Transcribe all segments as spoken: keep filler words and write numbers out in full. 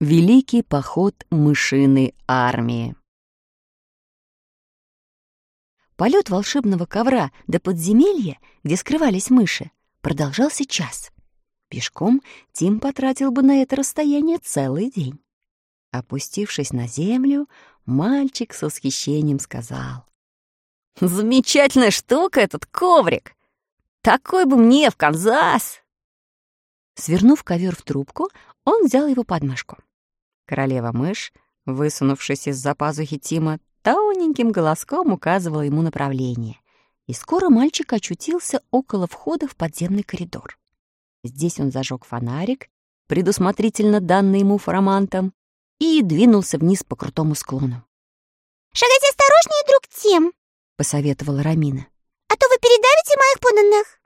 Великий поход мышиной армии. Полет волшебного ковра до подземелья, где скрывались мыши, продолжался час. Пешком Тим потратил бы на это расстояние целый день. Опустившись на землю, мальчик с восхищением сказал: «Замечательная штука этот коврик! Такой бы мне в Канзас!» Свернув ковер в трубку, он взял его под мышку. Королева-мышь, высунувшись из-за пазухи Тима, тоненьким голоском указывала ему направление, и скоро мальчик очутился около входа в подземный коридор. Здесь он зажег фонарик, предусмотрительно данный ему фарамантом, и двинулся вниз по крутому склону. «Шагайте осторожнее, друг Тим», — посоветовала Рамина. «а то вы передавите моих подданных».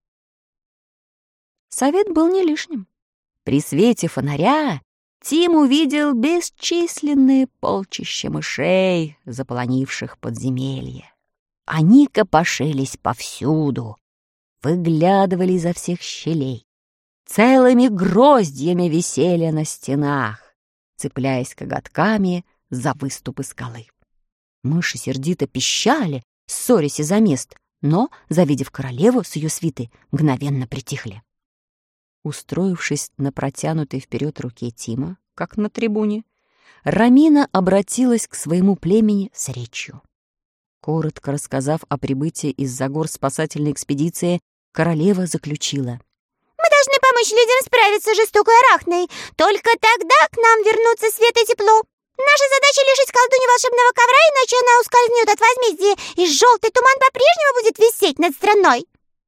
Совет был не лишним. При свете фонаря Тим увидел бесчисленные полчища мышей, заполонивших подземелье. Они копошились повсюду, выглядывали изо всех щелей, целыми гроздьями висели на стенах, цепляясь коготками за выступы скалы. Мыши сердито пищали, ссорясь из-за мест, но, завидев королеву с ее свитой, мгновенно притихли. Устроившись на протянутой вперед руке Тима, как на трибуне, Рамина обратилась к своему племени с речью. Коротко рассказав о прибытии из-за гор спасательной экспедиции, королева заключила: «Мы должны помочь людям справиться с жестокой арахной. Только тогда к нам вернутся свет и тепло. Наша задача — лишить колдунью волшебного ковра, иначе она ускользнет от возмездия, и желтый туман по-прежнему будет висеть над страной».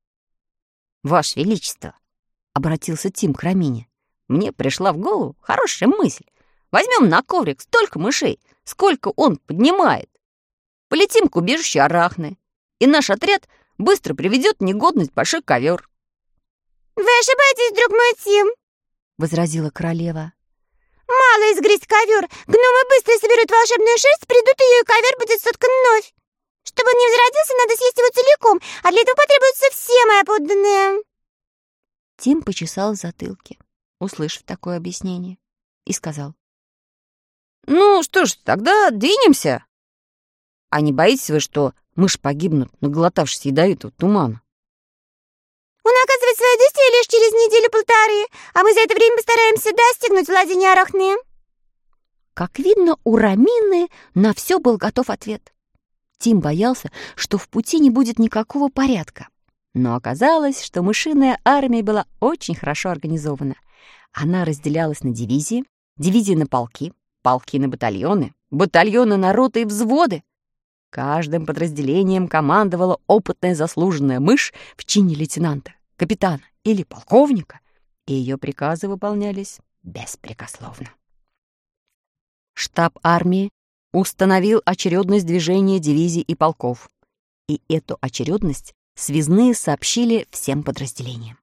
«Ваше Величество», — обратился Тим к Рамине, — «мне пришла в голову хорошая мысль. Возьмем на коврик столько мышей, сколько он поднимает. Полетим к убежищу арахны, и наш отряд быстро приведет в негодность большой ковер». «Вы ошибаетесь, друг мой Тим», — возразила королева. «Мало изгрызть ковер. Гномы быстро соберут волшебную шерсть, придут ее, и ковер будет соткан вновь. Чтобы он не возродился, надо съесть его целиком, а для этого потребуются все мои подданные». Тим почесал в затылке, услышав такое объяснение, и сказал: «Ну что ж, тогда двинемся. А не боитесь вы, что мыши погибнут, наглотавшись ядовитого тумана?» «Он оказывает свое действие лишь через неделю-полторы, а мы за это время постараемся достигнуть владения арахны». Как видно, у Рамины на все был готов ответ. Тим боялся, что в пути не будет никакого порядка. Но оказалось, что мышиная армия была очень хорошо организована. Она разделялась на дивизии, дивизии на полки, полки на батальоны, батальоны на роты и взводы. Каждым подразделением командовала опытная заслуженная мышь в чине лейтенанта, капитана или полковника, и ее приказы выполнялись беспрекословно. Штаб армии установил очередность движения дивизий и полков, и эту очередность связные сообщили всем подразделениям.